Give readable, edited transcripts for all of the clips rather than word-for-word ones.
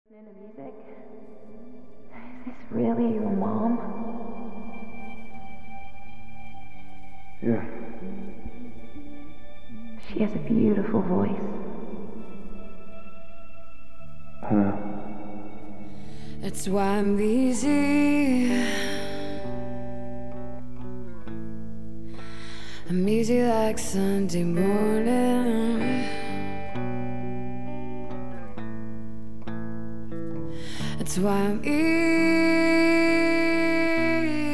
listening to music? Is this really your mom? Yeah. She has a beautiful voice. I know. That's why I'm busy. I'm easy like Sunday morning. That's why I'm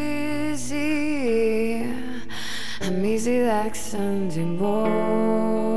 easy. I'm easy like Sunday morning.